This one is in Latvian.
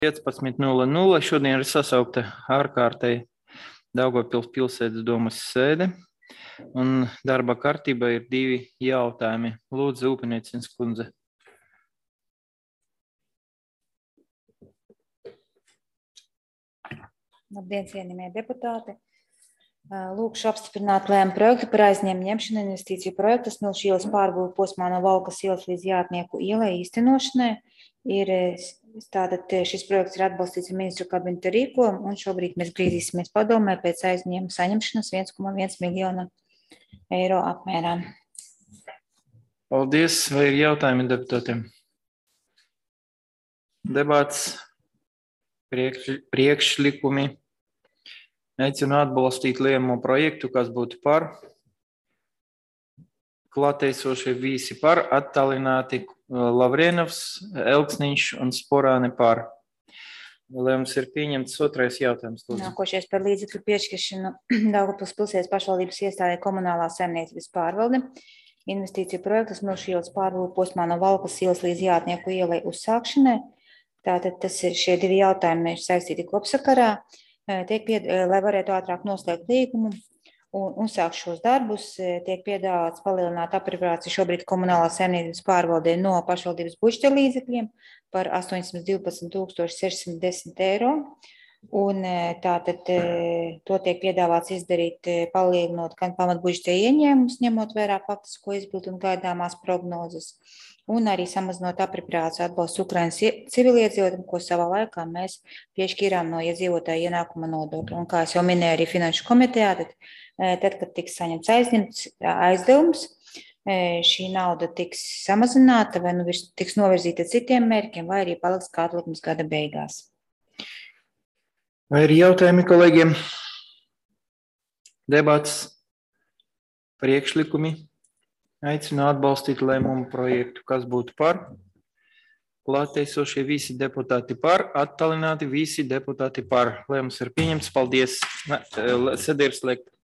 15:00 šodien ir sasaukta ārkārtēji Daugavpils pilsētas domes sēde, un darba kārtībā ir 2 jautājumi. Lūdzu, Upeniecins kundze. Labdien, cienījamie deputāti! Lūkšu apstiprināt lēmumu projektu par aizņēmumu ņemšanu investīciju projektu Smilšu ielas pārbūve posmā no Valkas ielas līdz Jātnieku ielai īstenošanai. Tātad šis projekts ir atbalstīts ar ministru kabineta rīkojumu, un šobrīd mēs griezīsimies padomē pēc aizņēmuma saņemšanas 1,1 miljona eiro apmērā. Paldies! Vai ir jautājumi deputātiem? Debats, priekšlikumi. Aicinu atbalstīt lēmumu projektu, kas būtu par, klātesošie visi par, attālināti Lavrenovs, Elksniņš un Sporāne par. Lēmums ir pieņemts. Otrais jautājums. Nākošais par līdzekļu piešķiršanu Daugavpils pilsētas pašvaldības iestādē komunālā saimniecības pārvalde. Investīciju projektas Smilšu ielas pārbūve posmā no Valkas ielas līdz Jātnieku ielai uzsākšanai. Tātad šie 2 jautājumi ir saistīti kopsakarā. Lai varētu ātrāk noslēgt līgumu un sākt šos darbus, tiek piedāvāts palielināt apropriāciju šobrīd komunālās saimniecības pārvaldē no pašvaldības budžeta līdzekļiem par 812,610 eiro. Un tātad to tiek piedāvāts izdarīt, palielinot gan pamatbudžeta ieņēmumus, ņemot vērā faktisko izpildu un gaidāmās prognozes, un arī samazinot apropriāciju atbalstu Ukrainas civiliedzīvotājiem, ko savā laikā mēs piešķīrām no iedzīvotāju ienākuma nodokļa. Un kā es jau minēju arī Finanšu komitejā, tad kad tiks saņemts aizdevums, šī nauda tiks samazināta vai tiks novirzīta citiem mērķiem, vai arī paliks kā atlikums gada beigās. Vai ir jautājumi kolēģiem? Debats, priekšlikumi. Aicinu atbalstīt lēmumu projektu, kas būtu par, klātesošie visi deputāti par, attālināti visi deputāti par. Lēmums ir pieņemts. Paldies. Sēde ir slēgta.